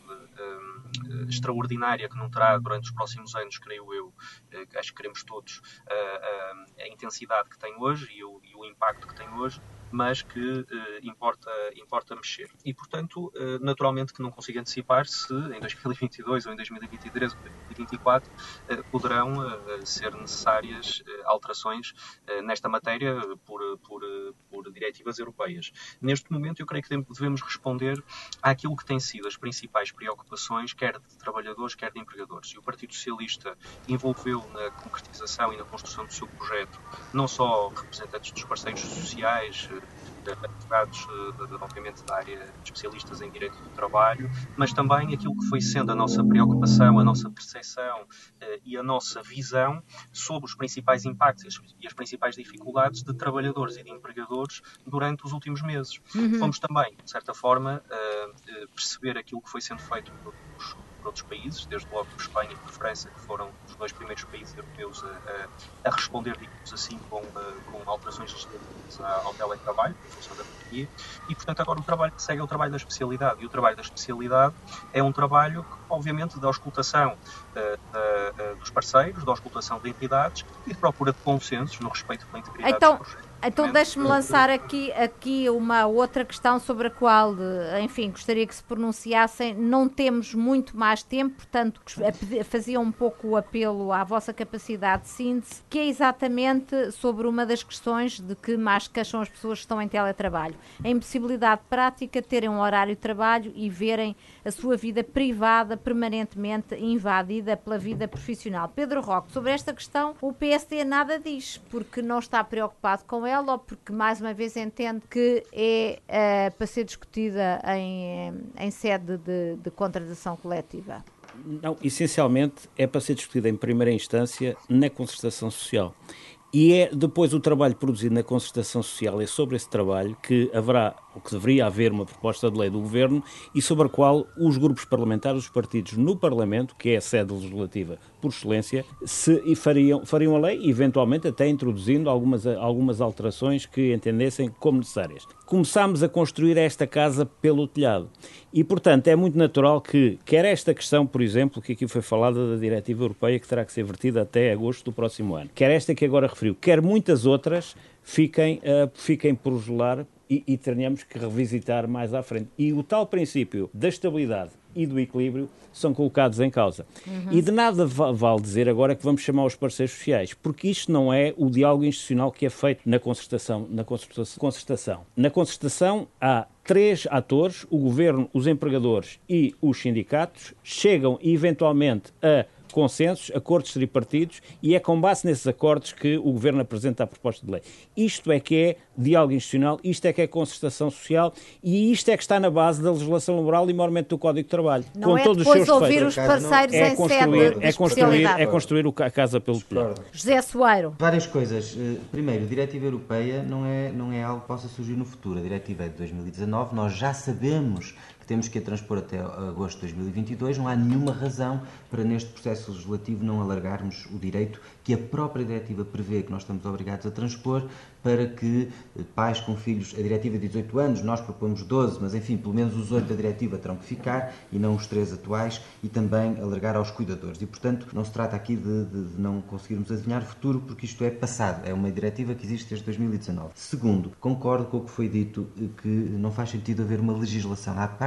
uh, extraordinária que não terá durante os próximos anos, creio eu, uh, acho que queremos todos, uh, uh, a intensidade que tem hoje e o, e o impacto que tem hoje, mas que uh, importa, importa mexer. E, portanto, uh, naturalmente que não consigo antecipar se em dois mil e vinte e dois ou em dois mil e vinte e três ou dois mil e vinte e quatro uh, poderão uh, ser necessárias uh, alterações uh, nesta matéria por, por, por diretivas europeias. Neste momento, eu creio que devemos responder àquilo que têm sido as principais preocupações, quer de trabalhadores, quer de empregadores. E o Partido Socialista envolveu na concretização e na construção do seu projeto não só representantes dos parceiros sociais, advogados, obviamente, da área de especialistas em direito do trabalho, mas também aquilo que foi sendo a nossa preocupação, a nossa percepção e a nossa visão sobre os principais impactos e as principais dificuldades de trabalhadores e de empregadores durante os últimos meses. Uhum. Fomos também, de certa forma, perceber aquilo que foi sendo feito pelos outros países, desde logo por Espanha e por França, que foram os dois primeiros países europeus a, a, a responder, digamos assim, com, com alterações legislativas ao teletrabalho, em função da pandemia, e, portanto, agora o trabalho que segue é o trabalho da especialidade, e o trabalho da especialidade é um trabalho, que, obviamente, da auscultação uh, da, uh, dos parceiros, da auscultação de entidades e de procura de consensos no respeito pela integridade então... dos projetos. Então deixe-me lançar aqui, aqui uma outra questão sobre a qual, enfim, gostaria que se pronunciassem. Não temos muito mais tempo, portanto fazia um pouco o apelo à vossa capacidade de síntese, que é exatamente sobre uma das questões de que mais queixam as pessoas que estão em teletrabalho. A impossibilidade prática de terem um horário de trabalho e verem a sua vida privada permanentemente invadida pela vida profissional. Pedro Roque, sobre esta questão o P S D nada diz, porque não está preocupado com ela, ou porque mais uma vez entende que é uh, para ser discutida em, em sede de, de contratação coletiva? Não, essencialmente é para ser discutida em primeira instância na concertação social. E é depois o trabalho produzido na concertação social, é sobre esse trabalho que haverá, ou que deveria haver uma proposta de lei do Governo e sobre a qual os grupos parlamentares, os partidos no Parlamento, que é a sede legislativa por excelência, se, e fariam, fariam a lei, eventualmente até introduzindo algumas, algumas alterações que entendessem como necessárias. Começámos a construir esta casa pelo telhado e, portanto, é muito natural que, quer esta questão, por exemplo, que aqui foi falada da diretiva europeia, que terá que ser vertida até agosto do próximo ano, quer esta que agora referiu, quer muitas outras, fiquem, uh, fiquem por gelar e, e tenhamos que revisitar mais à frente. E o tal princípio da estabilidade e do equilíbrio são colocados em causa. Uhum. E de nada vale dizer agora que vamos chamar os parceiros sociais, porque isto não é o diálogo institucional que é feito na concertação. Na concertação. Na concertação há três atores, o Governo, os empregadores e os sindicatos, chegam eventualmente a consensos, acordos tripartidos, e é com base nesses acordos que o Governo apresenta a proposta de lei. Isto é que é diálogo institucional, isto é que é concertação social e isto é que está na base da legislação laboral e, maiormente, do Código de Trabalho. Não com é todos depois os seus ouvir defeitos. Os parceiros é em construir, sede é construir, é construir a casa pelo telhado. José Soeiro. Várias coisas. Primeiro, a diretiva europeia não é, não é algo que possa surgir no futuro. A diretiva é de dois mil e dezanove, nós já sabemos que temos que a transpor até agosto de dois mil e vinte e dois, não há nenhuma razão para neste processo legislativo não alargarmos o direito que a própria diretiva prevê, que nós estamos obrigados a transpor, para que pais com filhos, a diretiva de dezoito anos, nós propomos doze, mas enfim, pelo menos os oito da diretiva terão que ficar e não os três atuais, e também alargar aos cuidadores. E, portanto, não se trata aqui de, de, de não conseguirmos adivinhar o futuro, porque isto é passado, é uma diretiva que existe desde dois mil e dezanove. Segundo, concordo com o que foi dito, que não faz sentido haver uma legislação à parte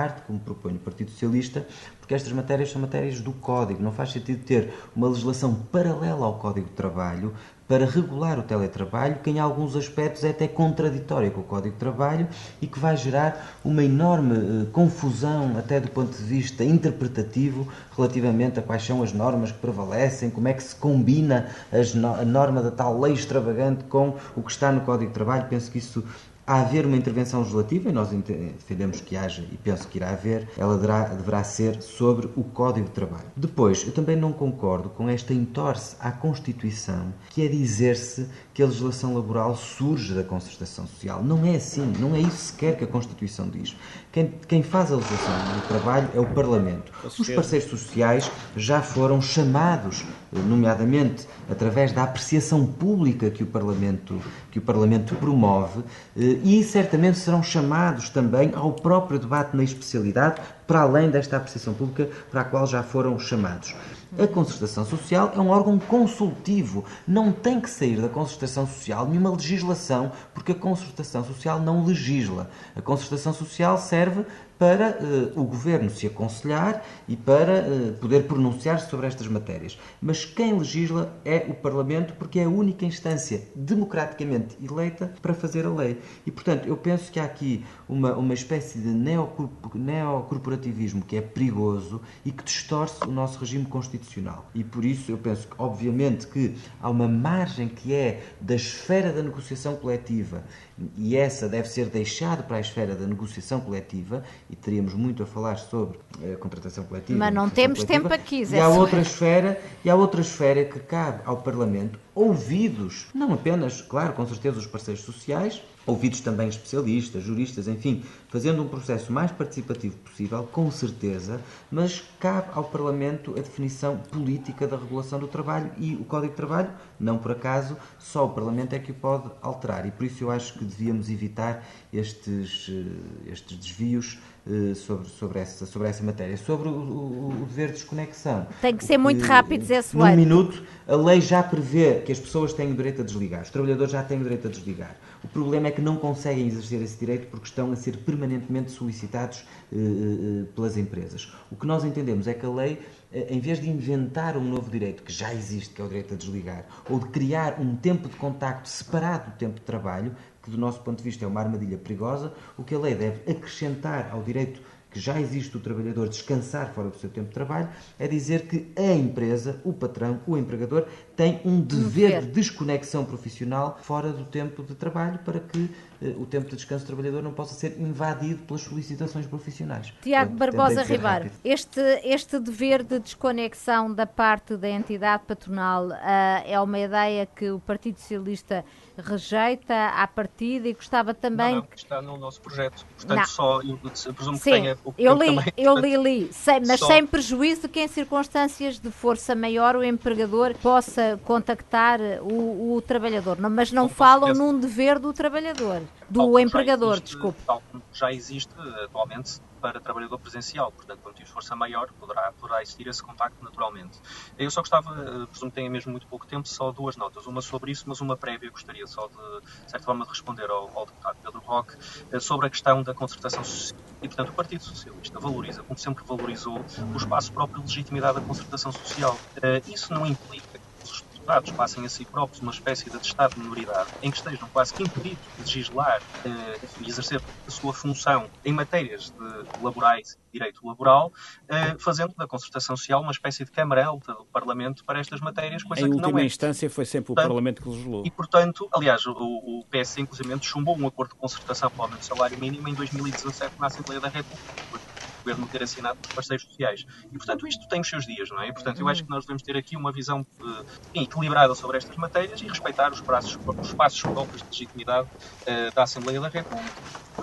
parte, como propõe o Partido Socialista, porque estas matérias são matérias do Código. Não faz sentido ter uma legislação paralela ao Código de Trabalho para regular o teletrabalho, que em alguns aspectos é até contraditório com o Código de Trabalho e que vai gerar uma enorme eh, confusão, até do ponto de vista interpretativo, relativamente a quais são as normas que prevalecem, como é que se combina as no- a norma da tal lei extravagante com o que está no Código de Trabalho. Penso que isso... A haver uma intervenção legislativa, e nós defendemos que haja, e penso que irá haver, ela deverá, deverá ser sobre o Código de Trabalho. Depois, eu também não concordo com esta entorse à Constituição, que é dizer-se que a legislação laboral surge da concertação social. Não é assim, não é isso sequer que a Constituição diz. Quem, quem faz a legislação do trabalho é o Parlamento. Os parceiros sociais já foram chamados, nomeadamente através da apreciação pública que o Parlamento, que o Parlamento promove, e certamente serão chamados também ao próprio debate na especialidade, para além desta apreciação pública para a qual já foram chamados. A concertação social é um órgão consultivo, não tem que sair da concertação social nenhuma legislação, porque a concertação social não legisla. A concertação social serve para uh, o Governo se aconselhar e para uh, poder pronunciar-se sobre estas matérias. Mas quem legisla é o Parlamento, porque é a única instância democraticamente eleita para fazer a lei. E, portanto, eu penso que há aqui uma, uma espécie de neocorporativismo que é perigoso e que distorce o nosso regime constitucional. E, por isso, eu penso que, obviamente, que há uma margem que é da esfera da negociação coletiva, e essa deve ser deixada para a esfera da negociação coletiva, e teríamos muito a falar sobre a contratação coletiva. Mas não temos coletiva. tempo aqui, Zé E há Soares. outra esfera, e há outra esfera que cabe ao Parlamento, ouvidos, não apenas, claro, com certeza os parceiros sociais, ouvidos também especialistas, juristas, enfim, fazendo um processo mais participativo possível, com certeza, mas cabe ao Parlamento a definição política da regulação do trabalho, e o Código de Trabalho, não por acaso, só o Parlamento é que o pode alterar, e por isso eu acho que devíamos evitar estes, estes desvios sobre, sobre, essa, sobre essa matéria. Sobre o, o, o dever de desconexão. Tem que ser muito rápido, Zé Soares. Num minuto, a lei já prevê que as pessoas têm o direito a desligar, os trabalhadores já têm o direito a desligar. O problema é que não conseguem exercer esse direito porque estão a ser permanentemente solicitados eh, eh, pelas empresas. O que nós entendemos é que a lei, eh, em vez de inventar um novo direito que já existe, que é o direito a desligar, ou de criar um tempo de contacto separado do tempo de trabalho, que do nosso ponto de vista é uma armadilha perigosa, o que a lei deve acrescentar ao direito que já existe o trabalhador descansar fora do seu tempo de trabalho, é dizer que a empresa, o patrão, o empregador, tem um dever de desconexão profissional fora do tempo de trabalho para que eh, o tempo de descanso do trabalhador não possa ser invadido pelas solicitações profissionais. Tiago Portanto, Barbosa tentei ser Ribeiro, rápido. este, este dever de desconexão da parte da entidade patronal uh, é uma ideia que o Partido Socialista rejeita à partida e gostava também... Não, não, está no nosso projeto. Portanto, Não. só, eu, eu presumo Sim, que tenha... o eu tempo li, também, eu portanto, li, li, sem, mas só- sem prejuízo de que em circunstâncias de força maior o empregador possa contactar o, o trabalhador, Não, mas não Com falam certeza. num dever do trabalhador, tal do como já empregador, existe- desculpe. Tal como já existe atualmente para trabalhador presencial, portanto, quando tiver força maior, poderá, poderá existir esse contacto naturalmente. Eu só gostava, eh, presumo que tenha mesmo muito pouco tempo, só duas notas, uma sobre isso, mas uma prévia, gostaria só de, de certa forma, de responder ao, ao deputado Pedro Roque eh, sobre a questão da concertação social. E, portanto, o Partido Socialista valoriza, como sempre valorizou, o espaço próprio de legitimidade da concertação social. Eh, Isso não implica que os deputados passem a si próprios uma espécie de atestado de minoridade em que estejam quase que impedidos de legislar eh, e exercer a sua função em matérias de laborais, direito laboral, eh, fazendo da concertação social uma espécie de câmara alta do Parlamento para estas matérias, coisa Em que não última é. instância foi sempre o Portanto, Parlamento que legislou. E, portanto, aliás, o, o P S, inclusive, chumbou um acordo de concertação para o aumento do salário mínimo em dois mil e dezassete na Assembleia da República, o Governo ter assinado com os parceiros sociais. E, portanto, isto tem os seus dias, não é? E, portanto, eu acho que nós devemos ter aqui uma visão uh, equilibrada sobre estas matérias e respeitar os, prazos, os espaços próprios de legitimidade uh, da Assembleia da República,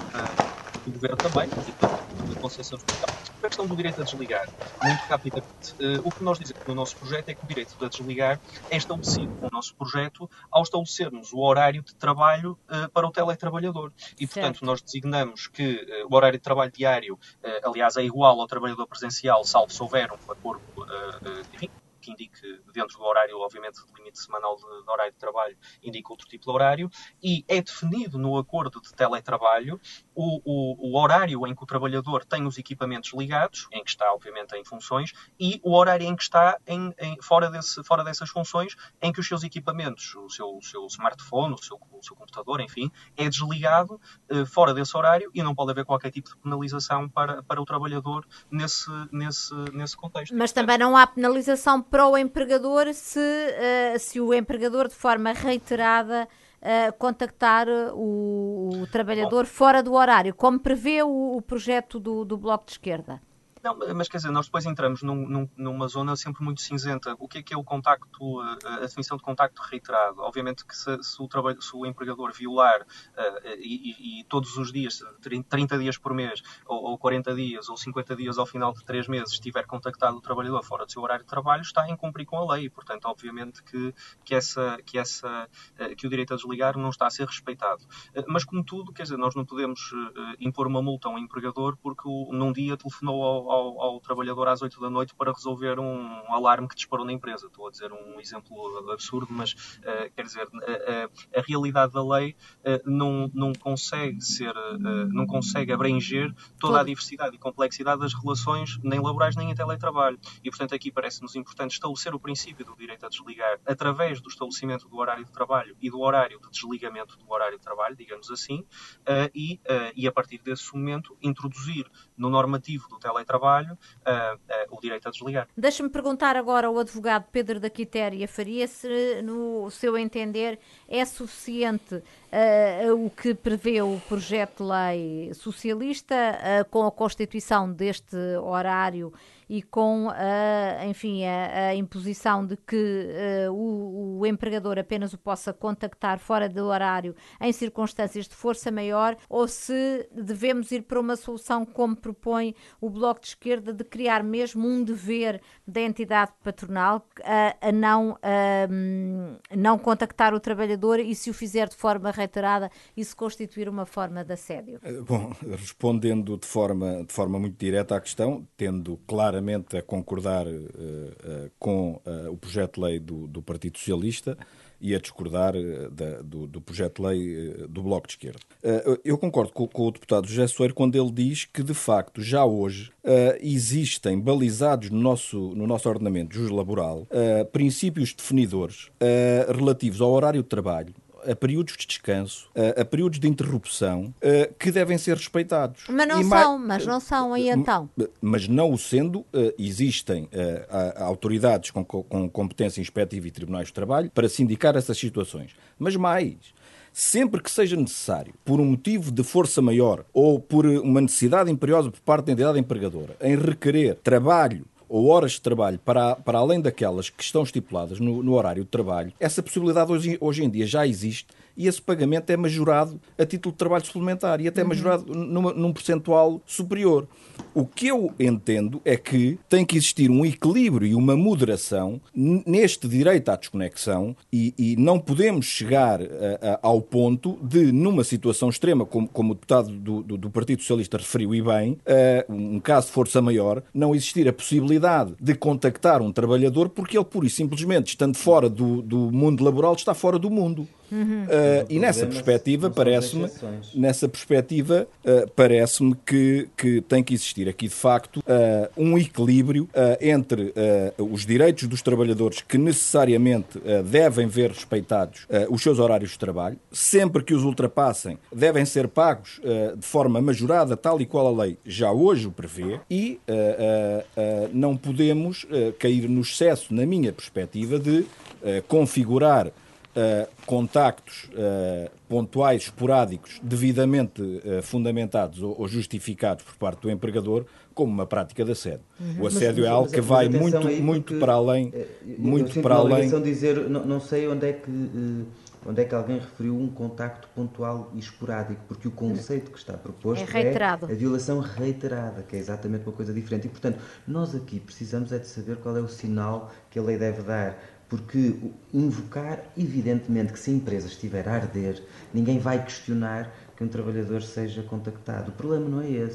uh, do Governo também, e da Constituição Social. A questão do direito a desligar, muito rapidamente, uh, o que nós dizemos no nosso projeto é que o direito a desligar é estabelecido no nosso projeto ao estabelecermos o horário de trabalho uh, para o teletrabalhador. E, portanto, Certo. nós designamos que uh, o horário de trabalho diário, uh, aliás, é igual ao trabalhador presencial, salvo se houver um acordo uh, uh, enfim, que indique, dentro do horário, obviamente, do limite semanal de, de horário de trabalho, indique outro tipo de horário, e é definido no acordo de teletrabalho o, o, o horário em que o trabalhador tem os equipamentos ligados, em que está, obviamente, em funções, e o horário em que está em, em, fora, desse, fora dessas funções, em que os seus equipamentos, o seu, o seu smartphone, o seu, o seu computador, enfim, é desligado eh, fora desse horário e não pode haver qualquer tipo de penalização para, para o trabalhador nesse, nesse, nesse contexto. Mas também não há penalização para o empregador se, uh, se o empregador, de forma reiterada, Uh, contactar o, o trabalhador Bom, fora do horário, como prevê o, o projeto do, do Bloco de Esquerda. Não, mas quer dizer, nós depois entramos num, num, numa zona sempre muito cinzenta. O que é que é o contacto, a definição de contacto reiterado? Obviamente que se, se, o, trabalho, se o empregador violar uh, e, e, e todos os dias, trinta dias por mês, ou, ou quarenta dias, ou cinquenta dias ao final de três meses, tiver contactado o trabalhador fora do seu horário de trabalho, está a incumprir com a lei. E, portanto, obviamente que, que, essa, que, essa, uh, que o direito a desligar não está a ser respeitado. Uh, mas, como tudo, quer dizer, nós não podemos uh, impor uma multa a um empregador porque o, num dia telefonou ao Ao, ao trabalhador às oito da noite para resolver um alarme que disparou na empresa. Estou a dizer um exemplo absurdo, mas uh, quer dizer, a, a, a realidade da lei uh, não, não consegue ser, uh, não consegue abranger toda a diversidade e complexidade das relações nem laborais nem em teletrabalho. E, portanto, aqui parece-nos importante estabelecer o princípio do direito a desligar através do estabelecimento do horário de trabalho e do horário de desligamento do horário de trabalho, digamos assim, uh, e, uh, e a partir desse momento introduzir no normativo do teletrabalho Uh, uh, o direito a desligar. Deixa-me perguntar agora ao advogado Pedro da Quitéria Faria se, no seu entender, é suficiente uh, o que prevê o projeto de lei socialista uh, com a constituição deste horário e com a, enfim, a, a imposição de que uh, o, o empregador apenas o possa contactar fora do horário em circunstâncias de força maior, ou se devemos ir para uma solução como propõe o Bloco de Esquerda, de criar mesmo um dever da entidade patronal a, a não, a, não contactar o trabalhador e, se o fizer de forma reiterada, isso constituir uma forma de assédio? Bom, respondendo de forma, de forma muito direta à questão, tendo claramente a concordar uh, uh, com uh, o projeto de lei do, do Partido Socialista e a discordar uh, da, do, do projeto de lei uh, do Bloco de Esquerda. Uh, eu concordo com, com o deputado José Soeiro quando ele diz que, de facto, já hoje uh, existem balizados no nosso, no nosso ordenamento jurídico-laboral uh, princípios definidores uh, relativos ao horário de trabalho, a períodos de descanso, a, a períodos de interrupção, uh, que devem ser respeitados. Mas não e são, mais, mas não são, e então? Mas não o sendo, uh, existem uh, a, a autoridades com, com competência inspectiva e tribunais de trabalho para se indicar essas situações. Mas mais, sempre que seja necessário, por um motivo de força maior ou por uma necessidade imperiosa por parte da entidade empregadora, em requerer trabalho ou horas de trabalho para, para além daquelas que estão estipuladas no, no horário de trabalho, essa possibilidade hoje, hoje em dia já existe e esse pagamento é majorado a título de trabalho suplementar e até uhum. majorado numa, num percentual superior. O que eu entendo é que tem que existir um equilíbrio e uma moderação neste direito à desconexão e, e não podemos chegar a, a, ao ponto de, numa situação extrema, como, como o deputado do, do, do Partido Socialista referiu e bem, uh, um caso de força maior, não existir a possibilidade de contactar um trabalhador porque ele, pura e simplesmente, estando fora do, do mundo laboral, está fora do mundo. Uhum. Uh, e nessa perspectiva parece-me nessa perspectiva uh, parece-me que, que tem que existir aqui de facto uh, um equilíbrio uh, entre uh, os direitos dos trabalhadores que necessariamente uh, devem ver respeitados uh, os seus horários de trabalho, sempre que os ultrapassem devem ser pagos uh, de forma majorada, tal e qual a lei já hoje o prevê, e uh, uh, uh, não podemos uh, cair no excesso, na minha perspectiva, de uh, configurar Uh, contactos uh, pontuais, esporádicos, devidamente uh, fundamentados ou, ou justificados por parte do empregador, como uma prática de assédio. Uhum. O assédio mas, é algo que vai muito, muito para além. Muito para além. De dizer, não, não sei onde é que uh, onde é que alguém referiu um contacto pontual e esporádico, porque o conceito que está proposto é, reiterado. é a violação reiterada, que é exatamente uma coisa diferente. E, portanto, nós aqui precisamos é de saber qual é o sinal que a lei deve dar. Porque invocar, evidentemente que se a empresa estiver a arder, ninguém vai questionar que um trabalhador seja contactado. O problema não é esse.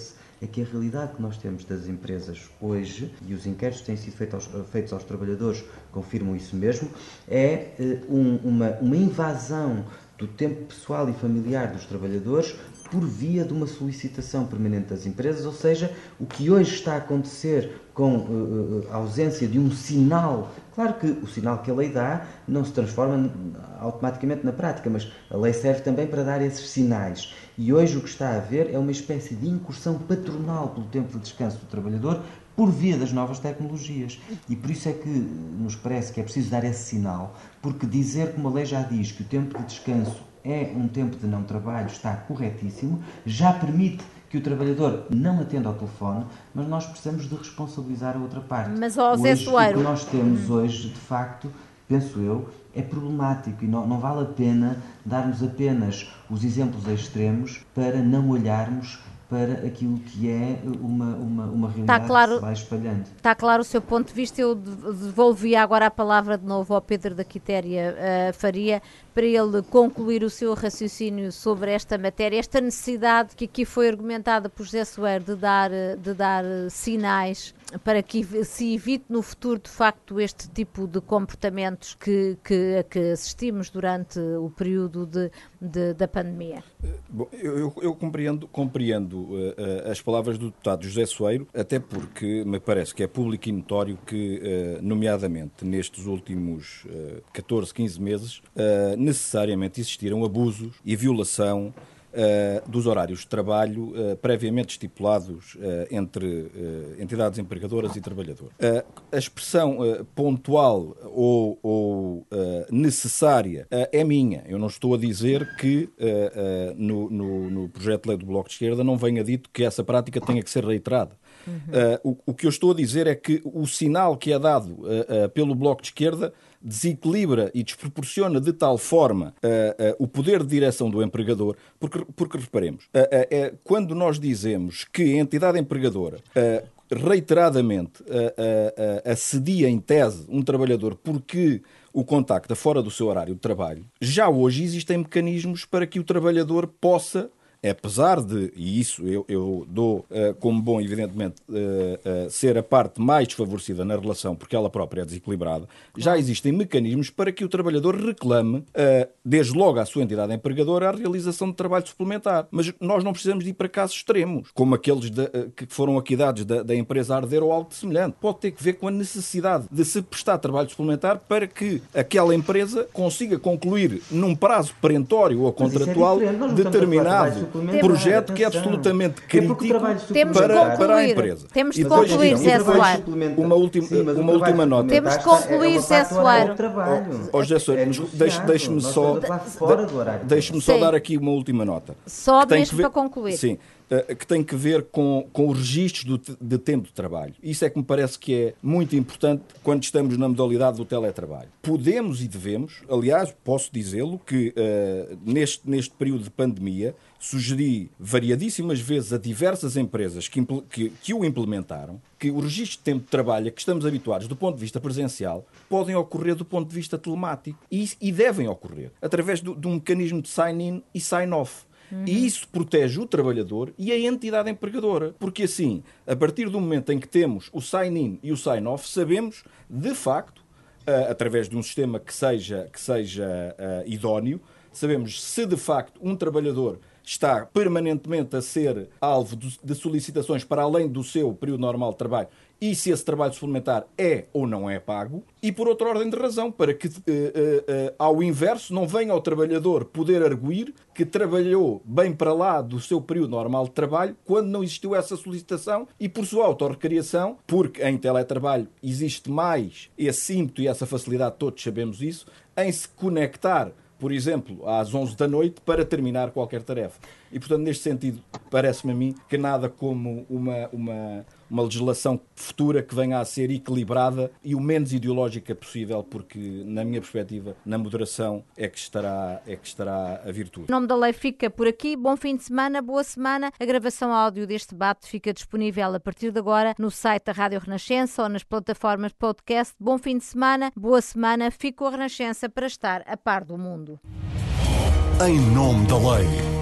é que a realidade que nós temos das empresas hoje, e os inquéritos que têm sido feitos aos, feitos aos trabalhadores confirmam isso mesmo, é um, uma, uma invasão do tempo pessoal e familiar dos trabalhadores por via de uma solicitação permanente das empresas, ou seja, o que hoje está a acontecer com uh, a ausência de um sinal. Claro que o sinal que a lei dá não se transforma automaticamente na prática, mas a lei serve também para dar esses sinais. E hoje o que está a haver é uma espécie de incursão patronal pelo tempo de descanso do trabalhador por via das novas tecnologias. E por isso é que nos parece que é preciso dar esse sinal, porque dizer, como a lei já diz, que o tempo de descanso é um tempo de não trabalho está corretíssimo, já permite que o trabalhador não atenda ao telefone, mas nós precisamos de responsabilizar a outra parte. Mas, ó, Zé Soeiro, o que nós temos hoje, de facto, penso eu, é problemático e não, não vale a pena darmos apenas os exemplos extremos para não olharmos para aquilo que é uma, uma, uma realidade claro, que se vai espalhando. Está claro o seu ponto de vista. Eu devolvia agora a palavra de novo ao Pedro da Quitéria uh, Faria, para ele concluir o seu raciocínio sobre esta matéria, esta necessidade que aqui foi argumentada por José Soeiro de dar, de dar sinais para que se evite no futuro, de facto, este tipo de comportamentos que, que, a que assistimos durante o período de, de, da pandemia. Bom, eu, eu compreendo, compreendo uh, uh, as palavras do deputado José Soeiro, até porque me parece que é público e notório que, uh, nomeadamente nestes últimos uh, catorze, quinze meses, uh, necessariamente existiram abusos e violação uh, dos horários de trabalho uh, previamente estipulados uh, entre uh, entidades empregadoras e trabalhadores. Uh, a expressão uh, pontual ou, ou uh, necessária uh, é minha. Eu não estou a dizer que uh, uh, no, no, no projeto de lei do Bloco de Esquerda não venha dito que essa prática tenha que ser reiterada. Uhum. Uh, o, o que eu estou a dizer é que o sinal que é dado uh, uh, pelo Bloco de Esquerda desequilibra e desproporciona de tal forma uh, uh, o poder de direção do empregador, porque, porque reparemos, uh, uh, uh, quando nós dizemos que a entidade empregadora uh, reiteradamente uh, uh, uh, assedia em tese um trabalhador porque o contacta fora do seu horário de trabalho, já hoje existem mecanismos para que o trabalhador possa, apesar de, e isso eu, eu dou uh, como bom, evidentemente, uh, uh, ser a parte mais desfavorecida na relação, porque ela própria é desequilibrada, já existem mecanismos para que o trabalhador reclame, uh, desde logo à sua entidade empregadora, a realização de trabalho suplementar. Mas nós não precisamos de ir para casos extremos, como aqueles de, uh, que foram aqui dados da, da empresa Arder ou algo semelhante. Pode ter que ver com a necessidade de se prestar trabalho suplementar para que aquela empresa consiga concluir num prazo perentório ou contratual é determinado projeto que é absolutamente crítico é para, para a empresa. Temos de concluir, Zé Soeiro. Uma última, Sim, uma última nota. Temos de concluir, Zé Soeiro. Ó, José Soeiro, deixe-me só, deixe-me só dar aqui uma última nota. Só mesmo para concluir. Sim. Que tem que ver com, com os registros do, de tempo de trabalho. Isso é que me parece que é muito importante quando estamos na modalidade do teletrabalho. Podemos e devemos, aliás, posso dizê-lo, que uh, neste, neste período de pandemia sugeri variadíssimas vezes a diversas empresas que, que, que o implementaram que o registro de tempo de trabalho a que estamos habituados do ponto de vista presencial podem ocorrer do ponto de vista telemático e, e devem ocorrer através do, de um mecanismo de sign-in e sign-off. Uhum. E isso protege o trabalhador e a entidade empregadora. Porque assim, a partir do momento em que temos o sign-in e o sign-off, sabemos, de facto, uh, através de um sistema que seja, que seja uh, idóneo, sabemos se de facto um trabalhador está permanentemente a ser alvo de solicitações para além do seu período normal de trabalho e se esse trabalho suplementar é ou não é pago, e por outra ordem de razão, para que, uh, uh, uh, ao inverso, não venha ao trabalhador poder arguir que trabalhou bem para lá do seu período normal de trabalho quando não existiu essa solicitação e por sua autorrecriação, porque em teletrabalho existe mais esse ímpeto e essa facilidade, todos sabemos isso, em se conectar, por exemplo, às onze da noite para terminar qualquer tarefa. E, portanto, neste sentido, parece-me a mim que nada como uma, uma, uma legislação futura que venha a ser equilibrada e o menos ideológica possível, porque, na minha perspectiva, na moderação é que estará, é que estará a virtude. O nome da lei fica por aqui. Bom fim de semana, boa semana. A gravação áudio deste debate fica disponível a partir de agora no site da Rádio Renascença ou nas plataformas de podcast. Bom fim de semana, boa semana. Fico a Renascença para estar a par do mundo. Em nome da lei.